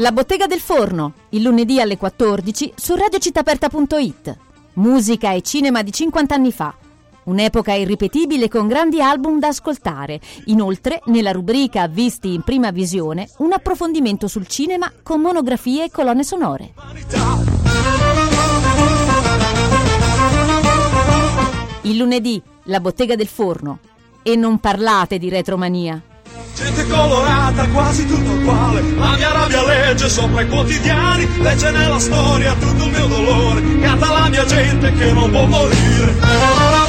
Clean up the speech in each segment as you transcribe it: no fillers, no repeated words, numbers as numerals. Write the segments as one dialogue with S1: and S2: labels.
S1: La Bottega del Forno, il lunedì alle 14 su radiocittaaperta.it. Musica e cinema di 50 anni fa. Un'epoca irripetibile con grandi album da ascoltare. Inoltre, nella rubrica Visti in prima visione, un approfondimento sul cinema con monografie e colonne sonore. Il lunedì, La Bottega del Forno. E non parlate di retromania.
S2: Gente colorata, quasi tutto uguale. La mia rabbia legge sopra i quotidiani, legge nella storia tutto il mio dolore. Canta la mia gente che non può morire.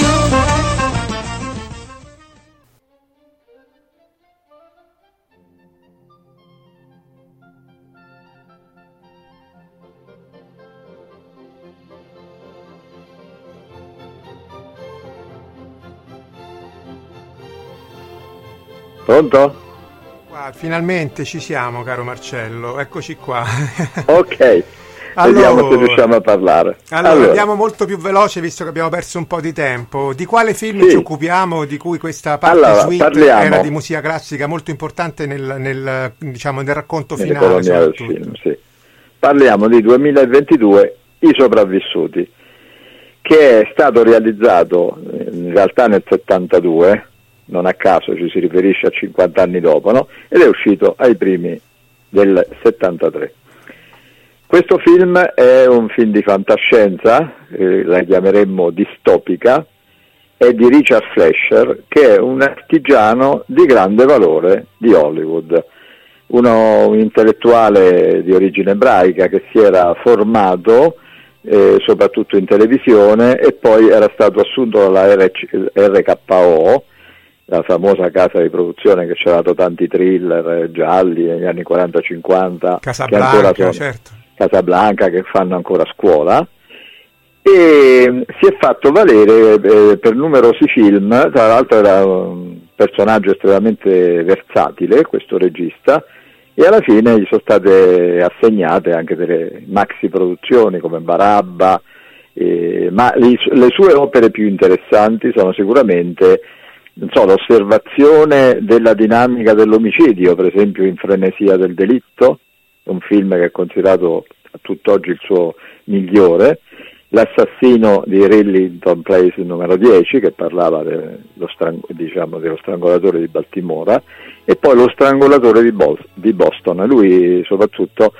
S3: Pronto?
S4: Finalmente ci siamo, caro Marcello, eccoci qua.
S3: Ok,
S4: allora,
S3: vediamo se riusciamo a parlare.
S4: Allora, andiamo molto più veloce visto che abbiamo perso un po' di tempo. Di quale film ci occupiamo, di cui questa parte suite era di musica classica molto importante nel racconto finale?
S3: Del film, sì. Parliamo di 2022, I sopravvissuti, che è stato realizzato in realtà nel 72, non a caso ci si riferisce a 50 anni dopo, no? Ed è uscito ai primi del 73. Questo film è un film di fantascienza, la chiameremmo distopica, è di Richard Fleischer, che è un artigiano di grande valore di Hollywood, un intellettuale di origine ebraica che si era formato soprattutto in televisione e poi era stato assunto dalla RKO, la famosa casa di produzione che ci ha dato tanti thriller gialli negli anni 40-50, Casablanca, che fanno ancora scuola, e si è fatto valere per numerosi film. Tra l'altro era un personaggio estremamente versatile questo regista, e alla fine gli sono state assegnate anche delle maxi produzioni come Barabba, ma le sue opere più interessanti sono sicuramente l'osservazione della dinamica dell'omicidio, per esempio in Frenesia del delitto, un film che è considerato a tutt'oggi il suo migliore, L'assassino di Rillington Place numero 10, che parlava dello strangolatore di Baltimora, e poi Lo strangolatore di Boston. Lui soprattutto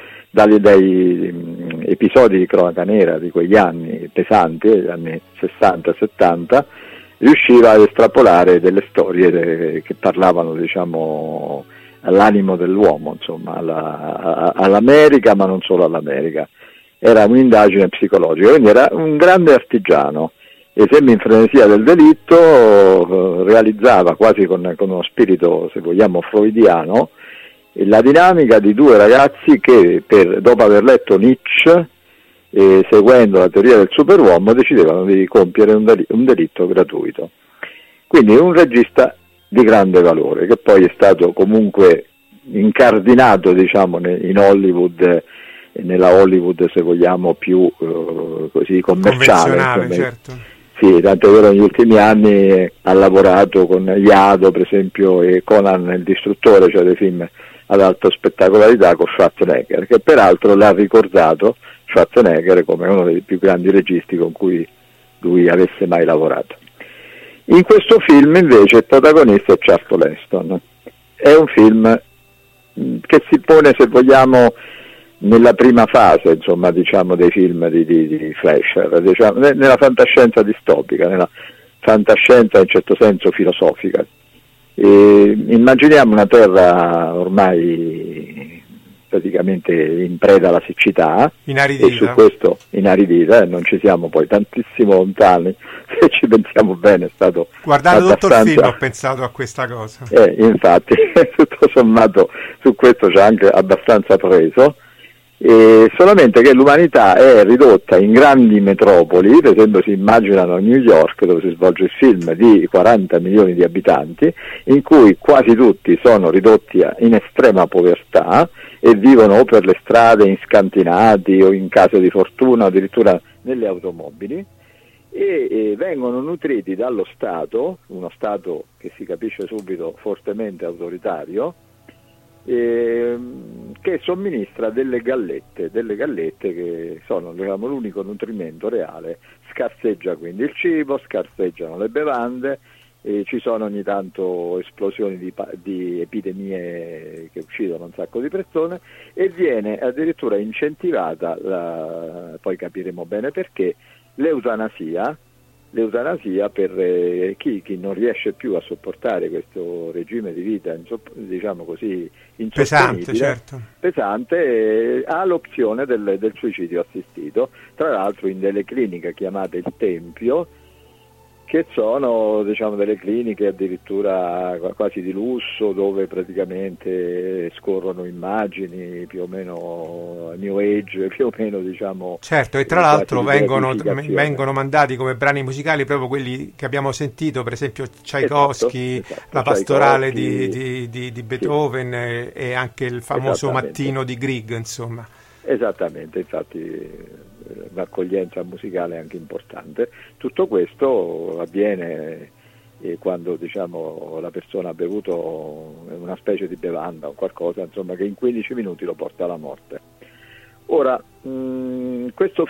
S3: dai episodi di cronaca nera di quegli anni pesanti, gli anni 60-70, riusciva ad estrapolare delle storie che parlavano, all'animo dell'uomo, insomma, all'America, ma non solo all'America. Era un'indagine psicologica, quindi era un grande artigiano. E sempre in Frenesia del delitto realizzava quasi con uno spirito, se vogliamo, freudiano, la dinamica di due ragazzi che dopo aver letto Nietzsche e seguendo la teoria del superuomo decidevano di compiere un delitto gratuito. Quindi un regista di grande valore, che poi è stato comunque incardinato in Hollywood, nella Hollywood, se vogliamo, più così commerciale.
S4: Certo.
S3: Sì, tanto è vero, negli ultimi anni ha lavorato con Iado, per esempio, e Conan il distruttore, cioè dei film ad alta spettacolarità con Schwarzenegger, che peraltro l'ha ricordato Schwarzenegger come uno dei più grandi registi con cui lui avesse mai lavorato. In questo film invece il protagonista è Charlton Heston. È un film che si pone, se vogliamo, nella prima fase, dei film di Fleischer, nella fantascienza distopica, nella fantascienza in certo senso filosofica. Immaginiamo una terra ormai praticamente in preda alla siccità,
S4: inaridita.
S3: E su questo inaridita, non ci siamo poi tantissimo lontani, se ci pensiamo bene è stato
S4: guardando tutto il film ho pensato a questa cosa.
S3: Infatti tutto sommato su questo c'è anche abbastanza preso. Solamente che l'umanità è ridotta in grandi metropoli, per esempio si immaginano New York, dove si svolge il film, di 40 milioni di abitanti, in cui quasi tutti sono ridotti in estrema povertà e vivono o per le strade in scantinati o in case di fortuna o addirittura nelle automobili, e vengono nutriti dallo Stato, uno Stato che si capisce subito fortemente autoritario, che somministra delle gallette che sono, diciamo, l'unico nutrimento reale. Scarseggia quindi il cibo, scarseggiano le bevande, ci sono ogni tanto esplosioni di epidemie che uccidono un sacco di persone, e viene addirittura incentivata, poi capiremo bene perché, l'eutanasia per chi non riesce più a sopportare questo regime di vita, diciamo così, insostenibile, pesante, ha l'opzione del suicidio assistito, tra l'altro in delle cliniche chiamate il Tempio, che sono, diciamo, delle cliniche addirittura quasi di lusso, dove praticamente scorrono immagini più o meno New Age, più o meno, diciamo.
S4: Certo, e tra l'altro vengono mandati come brani musicali proprio quelli che abbiamo sentito, per esempio Tchaikovsky, esatto, la pastorale di Beethoven, e anche il famoso Mattino di Grieg, insomma.
S3: Esattamente, infatti l'accoglienza musicale è anche importante. Tutto questo avviene quando, diciamo, la persona ha bevuto una specie di bevanda o qualcosa, insomma, che in 15 minuti lo porta alla morte. Ora, questo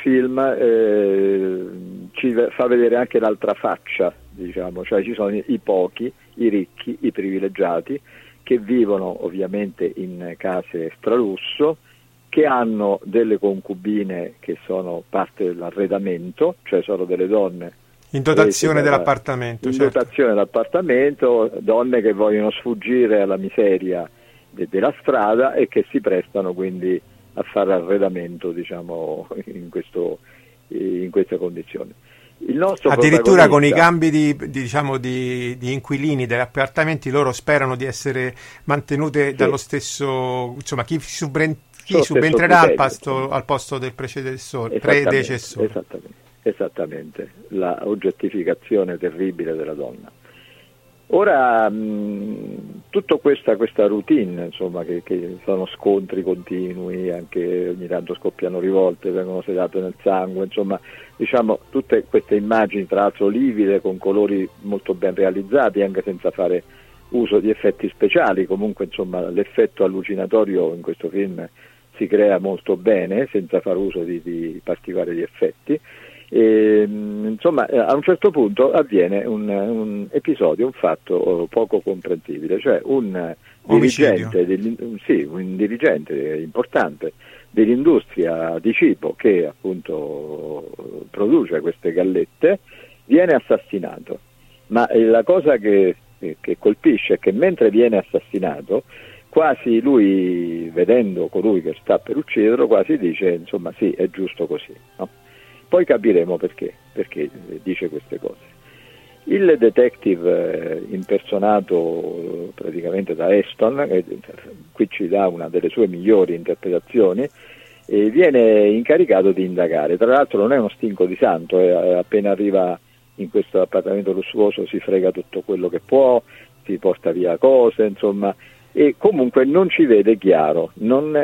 S3: film ci fa vedere anche l'altra faccia, diciamo, cioè ci sono i pochi, i ricchi, i privilegiati, che vivono ovviamente in case stralusso, che hanno delle concubine che sono parte dell'arredamento, cioè sono delle donne
S4: in dotazione dell'appartamento,
S3: dotazione dell'appartamento, donne che vogliono sfuggire alla miseria della strada e che si prestano quindi a fare arredamento, diciamo, in queste condizioni. Il nostro
S4: addirittura con i cambi di inquilini degli appartamenti, loro sperano di essere mantenute dallo stesso, insomma, chi subentrerà al posto del predecessore.
S3: Esattamente, la oggettificazione terribile della donna. Ora, tutta questa routine, insomma, che sono scontri continui, anche ogni tanto scoppiano rivolte, vengono sedate nel sangue, insomma, diciamo, tutte queste immagini, tra l'altro livide, con colori molto ben realizzati, anche senza fare uso di effetti speciali. Comunque, insomma, l'effetto allucinatorio in questo film si crea molto bene, senza far uso di particolari effetti. Insomma, a un certo punto avviene un episodio, un fatto poco comprensibile, cioè un dirigente importante dell'industria di cibo, che appunto produce queste gallette, viene assassinato. Ma la cosa che colpisce è che mentre viene assassinato, quasi lui, vedendo colui che sta per ucciderlo, quasi dice, insomma, sì, è giusto così, no? Poi capiremo perché dice queste cose. Il detective impersonato praticamente da Heston, che qui ci dà una delle sue migliori interpretazioni, viene incaricato di indagare. Tra l'altro non è uno stinco di santo, appena arriva in questo appartamento lussuoso si frega tutto quello che può, si porta via cose, insomma, e comunque non ci vede chiaro, non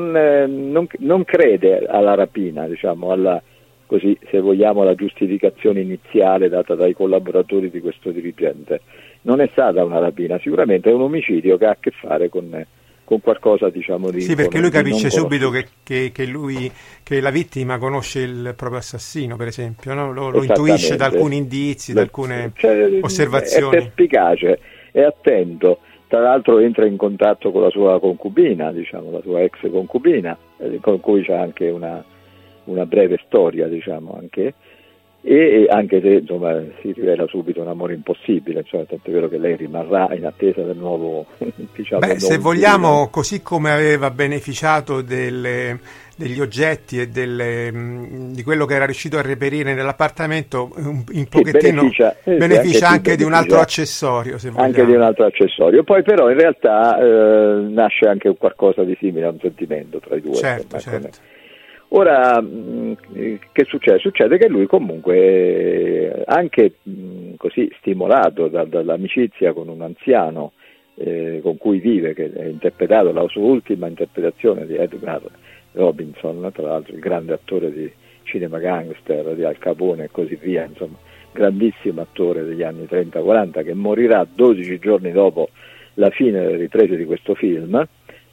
S3: crede alla rapina, diciamo, così, se vogliamo, la giustificazione iniziale data dai collaboratori di questo dirigente. Non è stata una rapina, sicuramente è un omicidio che ha a che fare con qualcosa, diciamo, di...
S4: Sì, perché lui capisce subito che la vittima conosce il proprio assassino, per esempio, no? Lo intuisce da alcuni indizi, da alcune osservazioni.
S3: È perspicace, è attento. Tra l'altro entra in contatto con la sua concubina, diciamo, la sua ex concubina, con cui c'è anche una breve storia, diciamo, anche, e anche se, insomma, si rivela subito un amore impossibile, insomma, tant'è vero che lei rimarrà in attesa del nuovo, diciamo.
S4: Se vogliamo, così come aveva beneficiato degli oggetti e di quello che era riuscito a reperire nell'appartamento, un pochettino beneficia anche di un altro accessorio, se vogliamo.
S3: Anche di un altro accessorio. Poi però in realtà nasce anche qualcosa di simile a un sentimento tra i due.
S4: Certo.
S3: Ora, che succede? Succede che lui comunque, anche così stimolato dall'amicizia con un anziano con cui vive, che è interpretato, la sua ultima interpretazione di Edgar Robinson, tra l'altro il grande attore di cinema gangster, di Al Capone e così via, insomma, grandissimo attore degli anni 30-40, che morirà 12 giorni dopo la fine delle riprese di questo film.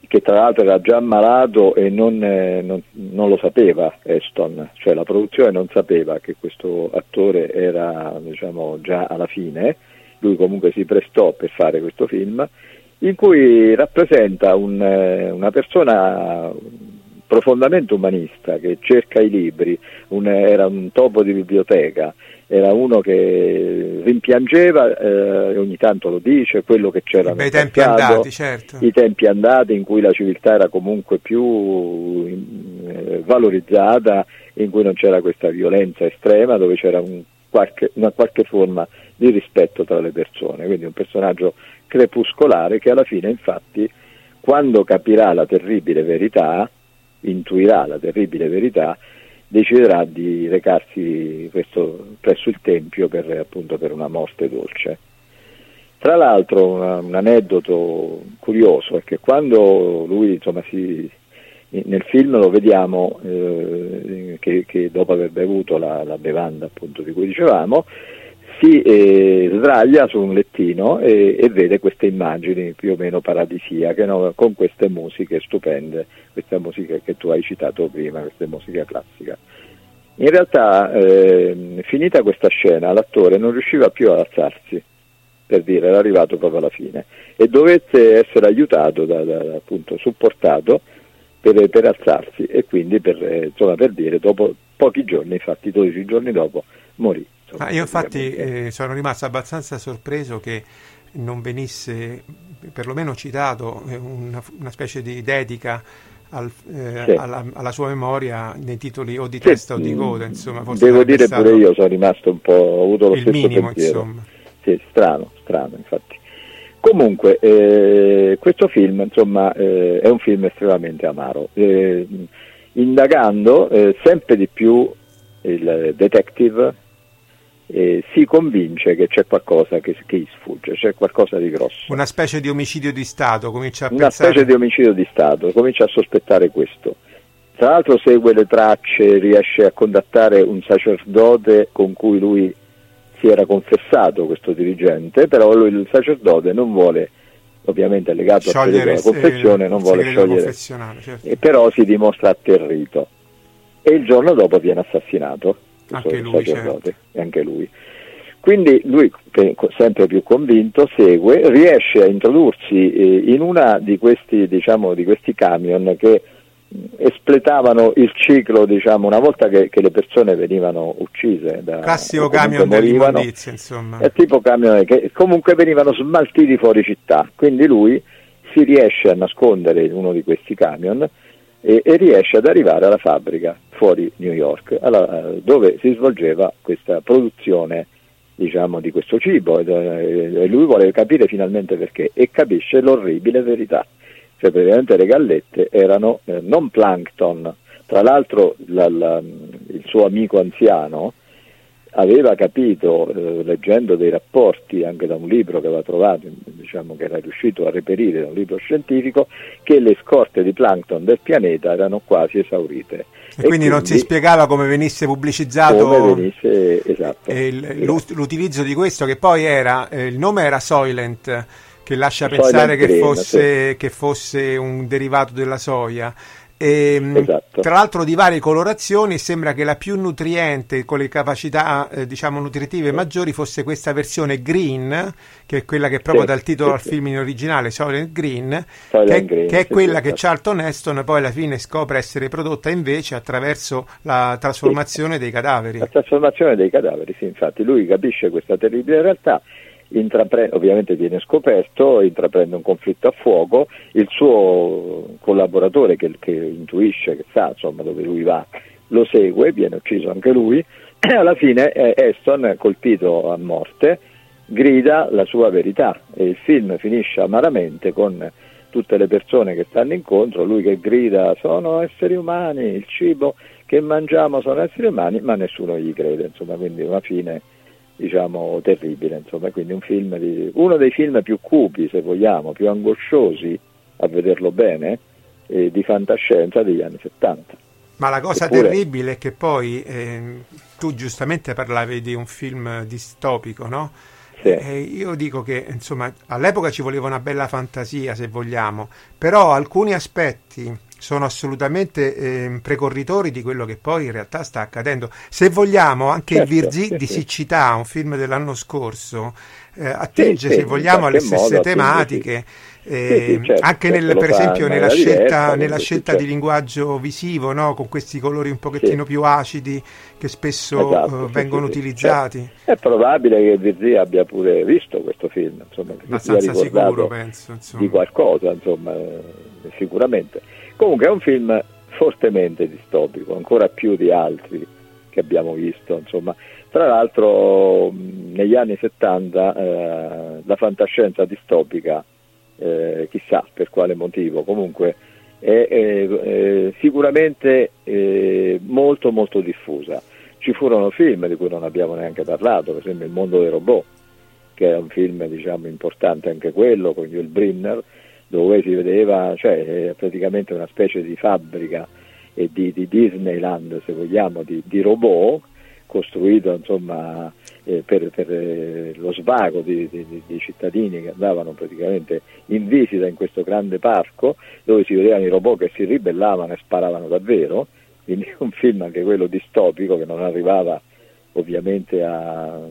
S3: che tra l'altro era già ammalato e non lo sapeva Heston, cioè la produzione non sapeva che questo attore era, diciamo, già alla fine. Lui comunque si prestò per fare questo film, in cui rappresenta una persona profondamente umanista, che cerca i libri, era un topo di biblioteca, era uno che rimpiangeva, ogni tanto lo dice, quello che c'era nel
S4: tempi andati, certo.
S3: I tempi andati in cui la civiltà era comunque più valorizzata, in cui non c'era questa violenza estrema, dove c'era una qualche forma di rispetto tra le persone. Quindi un personaggio crepuscolare che alla fine, infatti, quando capirà la terribile verità, intuirà la terribile verità, deciderà di recarsi presso il tempio per una morte dolce. Tra l'altro un aneddoto curioso è che quando lui, insomma, nel film lo vediamo che dopo aver bevuto la bevanda, appunto, di cui dicevamo, si sdraia su un lettino e vede queste immagini più o meno paradisiache, no? Con queste musiche stupende, questa musica che tu hai citato prima, questa musica classica. In realtà, finita questa scena, l'attore non riusciva più ad alzarsi, per dire, era arrivato proprio alla fine, e dovette essere aiutato, appunto, supportato per alzarsi, e quindi per dire, dopo pochi giorni, infatti 12 giorni dopo, morì.
S4: Io infatti sono rimasto abbastanza sorpreso che non venisse perlomeno citato una specie di dedica alla sua memoria nei titoli o di testa o di coda, insomma. Forse
S3: devo dire pure io sono rimasto un po', ho avuto lo stesso
S4: minimo,
S3: pensiero.
S4: Insomma.
S3: Sì, strano infatti. Comunque questo film, insomma, è un film estremamente amaro. Indagando sempre di più il detective si convince che c'è qualcosa che gli sfugge, c'è qualcosa di grosso.
S4: Una specie di omicidio di Stato, comincia a
S3: Una specie di omicidio di Stato, comincia a sospettare questo. Tra l'altro segue le tracce, riesce a contattare un sacerdote con cui lui si era confessato, questo dirigente, però il sacerdote non vuole, ovviamente legato al segreto della confessione, non vuole sciogliere, certo. Però si dimostra atterrito. E il giorno dopo viene assassinato.
S4: Anche lui,
S3: sacerdote,
S4: certo.
S3: E anche lui. Quindi lui, sempre più convinto, segue, riesce a introdursi in una di questi, diciamo, di questi camion che espletavano il ciclo, diciamo, una volta che le persone venivano uccise
S4: classico camion dell'immondizia, insomma.
S3: È tipo camion che comunque venivano smaltiti fuori città, quindi lui si riesce a nascondere in uno di questi camion e riesce ad arrivare alla fabbrica fuori New York, dove si svolgeva questa produzione, diciamo, di questo cibo, e lui vuole capire finalmente perché, e capisce l'orribile verità, cioè praticamente le gallette erano non plankton. Tra l'altro il suo amico anziano aveva capito, leggendo dei rapporti anche da un libro che aveva trovato, diciamo, che era riuscito a reperire da un libro scientifico, che le scorte di plankton del pianeta erano quasi esaurite.
S4: E quindi non si spiegava come venisse pubblicizzato,
S3: esatto.
S4: L'utilizzo di questo, che poi era, il nome era Soylent, che lascia pensare che fosse un derivato della soia.
S3: Esatto.
S4: Tra l'altro di varie colorazioni, sembra che la più nutriente, con le capacità diciamo nutritive maggiori, fosse questa versione green, che è quella che proprio dal titolo al film in originale, Soylent Green, che è quella che Charlton Heston poi alla fine scopre essere prodotta invece attraverso la trasformazione dei cadaveri.
S3: La trasformazione dei cadaveri, sì, infatti lui capisce questa terribile realtà, ovviamente viene scoperto, intraprende un conflitto a fuoco, il suo collaboratore che intuisce, che sa, insomma, dove lui va, lo segue, viene ucciso anche lui, e alla fine Heston, colpito a morte, grida la sua verità, e il film finisce amaramente con tutte le persone che stanno incontro, lui che grida sono esseri umani, il cibo che mangiamo sono esseri umani, ma nessuno gli crede, insomma, quindi una fine, diciamo, terribile, insomma. Quindi uno dei film più cupi, se vogliamo, più angosciosi a vederlo bene, di fantascienza degli anni 70.
S4: Ma la cosa terribile è che poi tu giustamente parlavi di un film distopico, no?
S3: Sì.
S4: Io dico che insomma all'epoca ci voleva una bella fantasia, se vogliamo, però alcuni aspetti sono assolutamente precorritori di quello che poi in realtà sta accadendo. Se vogliamo, anche il Virzì di Siccità, un film dell'anno scorso, attinge, se vogliamo, alle stesse tematiche. Anche per esempio nella scelta di linguaggio visivo, no? Con questi colori un pochettino più acidi che spesso vengono utilizzati.
S3: Certo. È probabile che Virzì abbia pure visto questo film, insomma,
S4: abbastanza sicuro, penso, insomma.
S3: Di qualcosa, insomma, sicuramente. Comunque è un film fortemente distopico, ancora più di altri che abbiamo visto, insomma. Tra l'altro negli anni 70 la fantascienza distopica, chissà per quale motivo, comunque è sicuramente molto molto diffusa. Ci furono film di cui non abbiamo neanche parlato, per esempio Il mondo dei robot, che è un film, diciamo, importante anche quello, con Yul Brynner, dove si vedeva, cioè praticamente una specie di fabbrica di Disneyland, se vogliamo, di robot, costruito, insomma, per lo svago di cittadini che andavano praticamente in visita in questo grande parco, dove si vedevano i robot che si ribellavano e sparavano davvero. Quindi un film anche quello distopico, che non arrivava ovviamente alla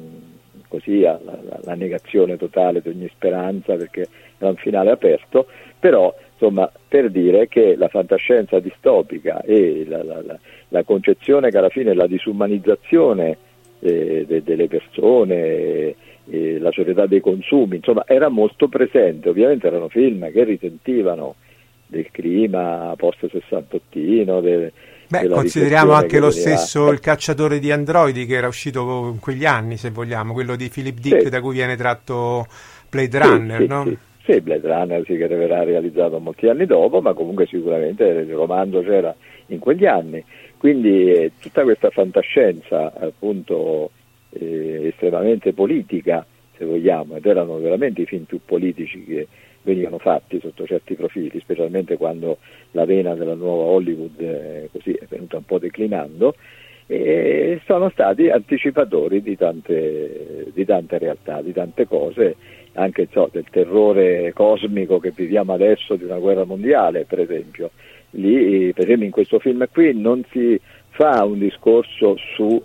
S3: negazione totale di ogni speranza, perché era un finale aperto, però insomma, per dire che la fantascienza distopica e la concezione che alla fine è la disumanizzazione delle persone, la società dei consumi, insomma, era molto presente. Ovviamente erano film che risentivano del clima post-sessantottino,
S4: consideriamo anche lo stesso Il cacciatore di androidi, che era uscito in quegli anni, se vogliamo, quello di Philip Dick, da cui viene tratto Blade Runner, no?
S3: Sì, Blade Runner che verrà realizzato molti anni dopo, ma comunque sicuramente il romanzo c'era in quegli anni. Quindi tutta questa fantascienza, appunto, estremamente politica, se vogliamo, ed erano veramente i film più politici che venivano fatti sotto certi profili, specialmente quando la vena della nuova Hollywood così è venuta un po' declinando, e sono stati anticipatori di tante realtà, di tante cose, anche del terrore cosmico che viviamo adesso, di una guerra mondiale, per esempio. Lì, per esempio, in questo film qui non si fa un discorso su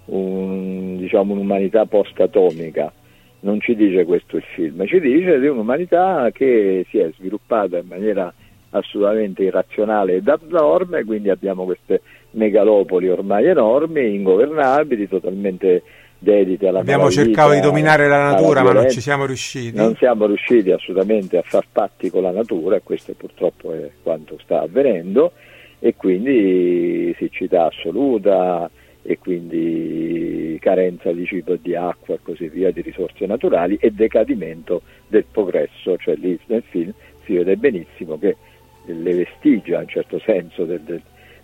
S3: un'umanità post-atomica, non ci dice questo il film, ci dice di un'umanità che si è sviluppata in maniera assolutamente irrazionale ed abnorme, quindi abbiamo queste megalopoli ormai enormi, ingovernabili, totalmente dedite alla malavita.
S4: Abbiamo cercato di dominare la natura, ma non ci siamo riusciti.
S3: Non siamo riusciti assolutamente a far patti con la natura, e questo purtroppo è quanto sta avvenendo, e quindi siccità assoluta, e quindi carenza di cibo e di acqua e così via, di risorse naturali, e decadimento del progresso. Cioè lì nel film si vede benissimo che le vestigia, in un certo senso, del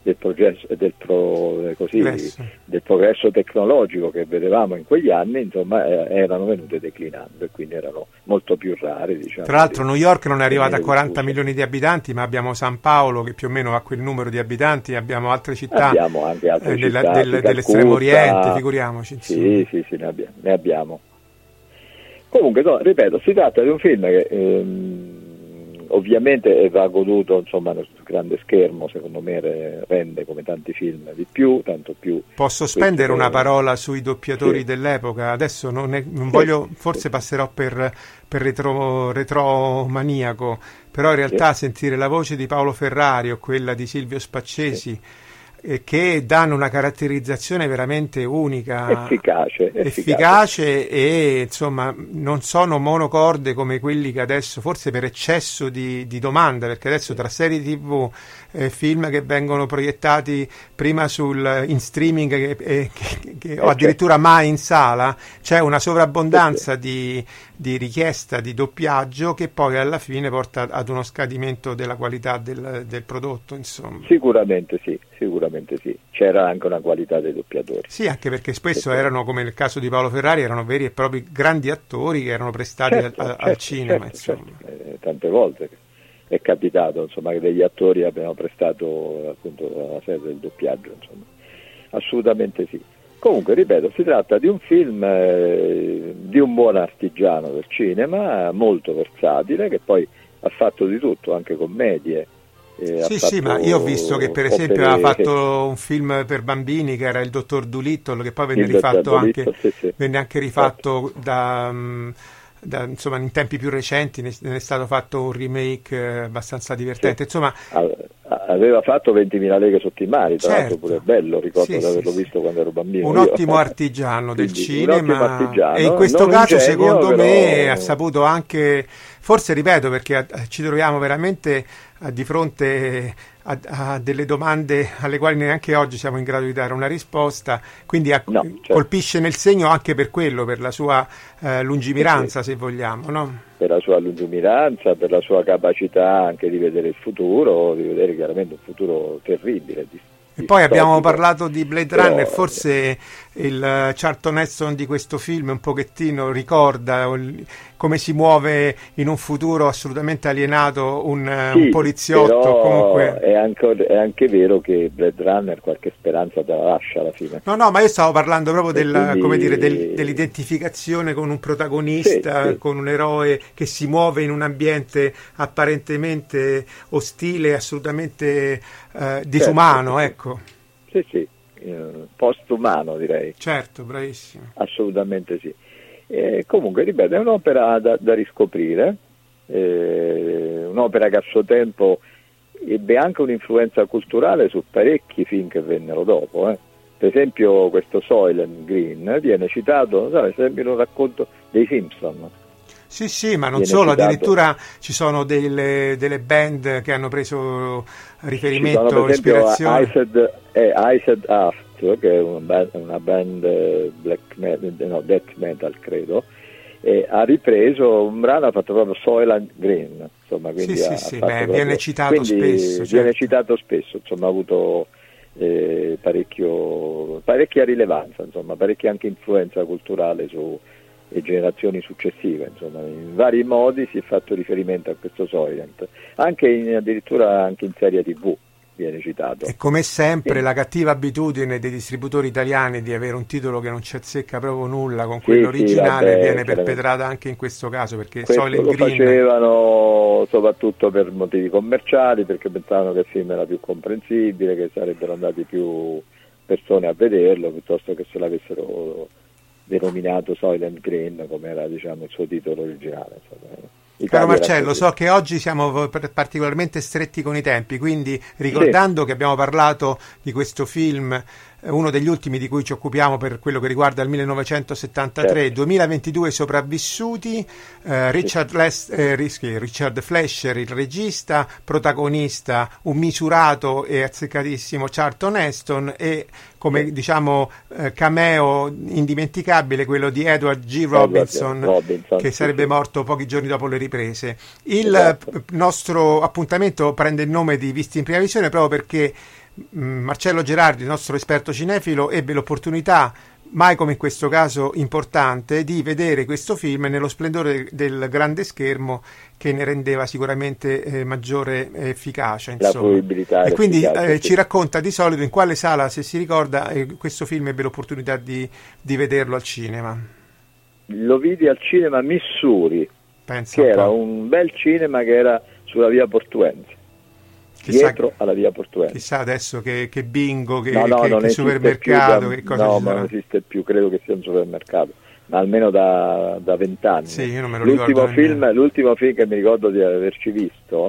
S3: progresso tecnologico che vedevamo in quegli anni, insomma, erano venute declinando, e quindi erano molto più rare, diciamo.
S4: Tra l'altro New York non è arrivata a 40 milioni di abitanti, ma abbiamo San Paolo che più o meno ha quel numero di abitanti, abbiamo altre città,
S3: abbiamo anche altre città
S4: dell'estremo oriente, figuriamoci.
S3: Sì, ne abbiamo. Comunque, no, ripeto, si tratta di un film che ovviamente va goduto, insomma, sul grande schermo, secondo me rende, come tanti film, di più, tanto più.
S4: Posso spendere una parola sui doppiatori dell'epoca? Adesso non voglio, forse passerò per retromaniaco, però in realtà sentire la voce di Paolo Ferrari o quella di Silvio Spaccesi, che danno una caratterizzazione veramente unica, efficace, e insomma non sono monocorde come quelli che adesso, forse per eccesso di domanda, perché adesso tra serie TV, film che vengono proiettati prima in streaming o addirittura mai in sala, c'è una sovrabbondanza di richiesta di doppiaggio che poi alla fine porta ad uno scadimento della qualità del prodotto, insomma.
S3: Sicuramente sì, c'era anche una qualità dei doppiatori.
S4: Sì, anche perché spesso erano, come nel caso di Paolo Ferrari, erano veri e propri grandi attori che erano prestati al cinema.
S3: Tante volte è capitato, insomma, che degli attori abbiano prestato appunto la serie del doppiaggio, insomma. Assolutamente sì. Comunque, ripeto, si tratta di un film di un buon artigiano del cinema, molto versatile, che poi ha fatto di tutto, anche commedie.
S4: Sì, ma io ho visto che per esempio aveva fatto un film per bambini che era Il Dottor Dolittle, che poi venne rifatto venne anche rifatto insomma, in tempi più recenti ne è stato fatto un remake abbastanza divertente. Insomma,
S3: aveva fatto 20.000 leghe sotto i mari, tra l'altro pure bello, ricordo di averlo visto quando ero bambino.
S4: Un ottimo artigiano del cinema, e in questo caso secondo me ha saputo anche, forse ripeto, perché ci troviamo veramente di fronte a delle domande alle quali neanche oggi siamo in grado di dare una risposta, quindi colpisce nel segno anche per quello, per la sua lungimiranza, se vogliamo, no?
S3: Per la sua lungimiranza, per la sua capacità anche di vedere il futuro, di vedere chiaramente un futuro terribile.
S4: E poi abbiamo parlato di Blade Runner, forse il Charlton Heston di questo film un pochettino ricorda come si muove in un futuro assolutamente alienato un poliziotto.
S3: Però
S4: comunque
S3: è anche vero che Blade Runner qualche speranza te la lascia alla fine.
S4: No, ma io stavo parlando proprio dell'identificazione con un protagonista, con un eroe che si muove in un ambiente apparentemente ostile, assolutamente disumano, ecco.
S3: Sì, postumano direi.
S4: Certo, bravissimo.
S3: Assolutamente sì. Comunque, ripeto, è un'opera da riscoprire, un'opera che a suo tempo ebbe anche un'influenza culturale su parecchi film che vennero dopo. Per esempio questo Soylent Green viene citato, per esempio, in un racconto dei Simpson.
S4: Sì, ma non solo, addirittura ci sono delle band che hanno preso riferimento,
S3: per esempio,
S4: ispirazione.
S3: Iced Earth, che è una band death metal, credo, ha ripreso un brano, ha fatto proprio Soylent Green, insomma, quindi
S4: viene citato spesso.
S3: Viene citato spesso, insomma, ha avuto parecchia rilevanza, insomma, parecchia anche influenza culturale su e generazioni successive, insomma, in vari modi si è fatto riferimento a questo Soylent, addirittura anche in serie TV viene citato.
S4: E come sempre la cattiva abitudine dei distributori italiani di avere un titolo che non ci azzecca proprio nulla con quello originale viene perpetrata anche in questo caso, perché Soylent Green
S3: facevano soprattutto per motivi commerciali, perché pensavano che il film era più comprensibile, che sarebbero andati più persone a vederlo, piuttosto che se l'avessero denominato Soylent Green, come era, diciamo, il suo titolo originale.
S4: Caro Marcello, so che oggi siamo particolarmente stretti con i tempi, quindi ricordando che abbiamo parlato di questo film, uno degli ultimi di cui ci occupiamo per quello che riguarda il 1973, 2022 sopravvissuti, Richard Fleischer il regista, protagonista un misurato e azzeccatissimo Charlton Heston e come diciamo cameo indimenticabile quello di Edward G. Robinson, che sarebbe morto pochi giorni dopo le riprese. Il nostro appuntamento prende il nome di Visti in prima visione proprio perché Marcello Gerardi, il nostro esperto cinefilo, ebbe l'opportunità, mai come in questo caso importante, di vedere questo film nello splendore del grande schermo, che ne rendeva sicuramente maggiore efficacia, insomma. La fruibilità e quindi ci racconta di solito in quale sala, se si ricorda, questo film ebbe l'opportunità di vederlo al cinema.
S3: Lo vidi al cinema Missouri, che era un bel cinema che era sulla via Portuense, dietro alla via Portuense.
S4: Chissà adesso che bingo, che supermercato, che cosa ci sarà.
S3: Non esiste più, credo che sia un supermercato, ma almeno da 20 anni.
S4: Sì, io non me lo ricordo.
S3: L'ultimo film che mi ricordo di averci visto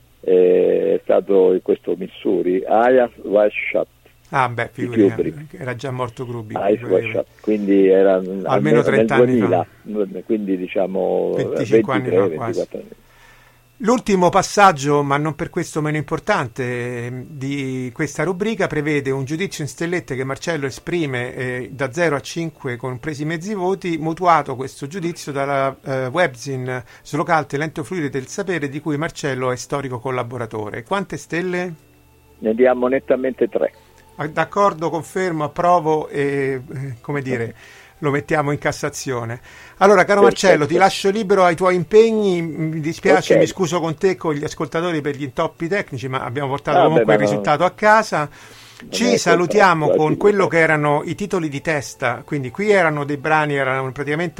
S3: è stato in questo Missouri, Eyes Wide Shut.
S4: Ah beh, figurati, era già morto Kubrick.
S3: Eyes Wide Shut, quindi era
S4: almeno 30 anni
S3: 2000, fa. Quindi diciamo
S4: 25 anni fa, 24 anni. L'ultimo passaggio, ma non per questo meno importante, di questa rubrica prevede un giudizio in stellette che Marcello esprime da 0 a 5 compresi mezzi voti, mutuato questo giudizio dalla webzine Slocate Lento Fluire del Sapere, di cui Marcello è storico collaboratore. Quante stelle?
S3: Ne diamo nettamente 3.
S4: D'accordo, confermo, approvo e come dire... lo mettiamo in Cassazione. Allora, caro Marcello, ti lascio libero ai tuoi impegni, mi dispiace, mi scuso con te e con gli ascoltatori per gli intoppi tecnici, ma abbiamo portato comunque il risultato a casa. Ci salutiamo con quello che erano i titoli di testa, quindi qui erano dei brani, erano praticamente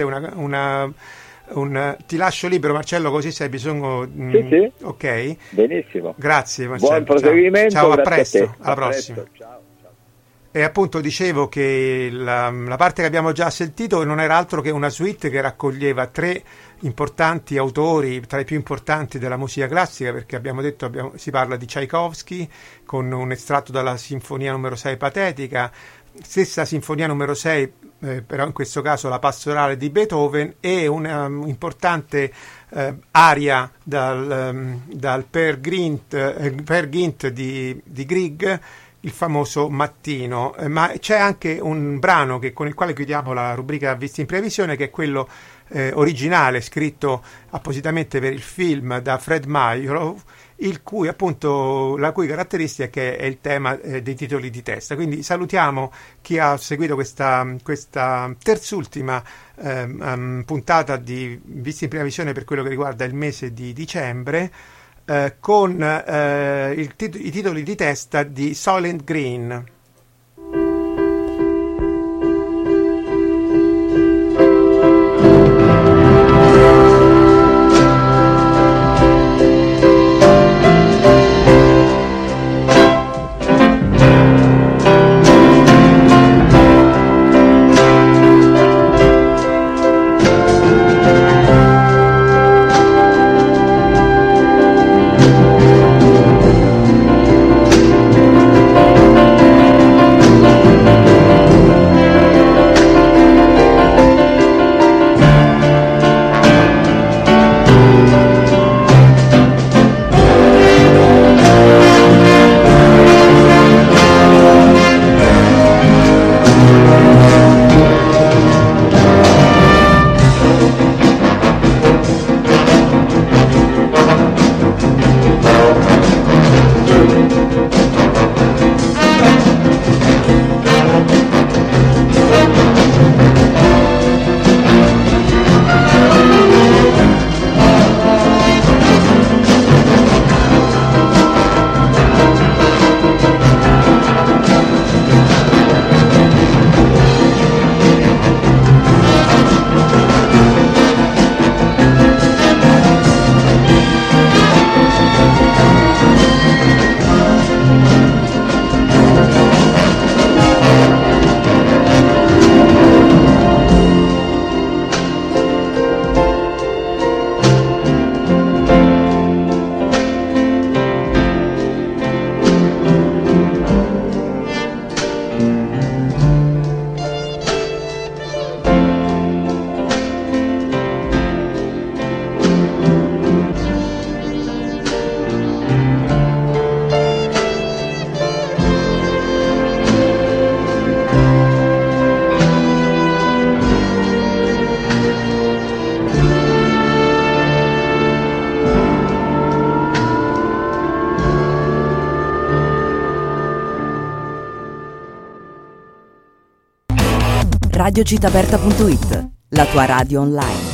S4: ti lascio libero, Marcello, così se hai bisogno.
S3: Sì.
S4: Ok,
S3: benissimo,
S4: grazie Marcello.
S3: Buon proseguimento.
S4: Ciao, a presto, alla
S3: prossima.
S4: Ciao. E appunto dicevo che la parte che abbiamo già sentito non era altro che una suite che raccoglieva 3 importanti autori, tra i più importanti della musica classica, perché abbiamo detto si parla di Tchaikovsky con un estratto dalla Sinfonia numero 6 Patetica, stessa Sinfonia numero 6, però in questo caso la Pastorale di Beethoven, e una importante aria dal Per Gynt di Grieg, il famoso Mattino, ma c'è anche un brano con il quale chiudiamo la rubrica Visti in Previsione, che è quello originale, scritto appositamente per il film da Fred Mayrow, la cui caratteristica è il tema dei titoli di testa. Quindi salutiamo chi ha seguito questa terzultima puntata di Visti in Previsione per quello che riguarda il mese di dicembre, con i titoli di testa di Soylent Green.
S5: radiocitaperta.it, la tua radio online.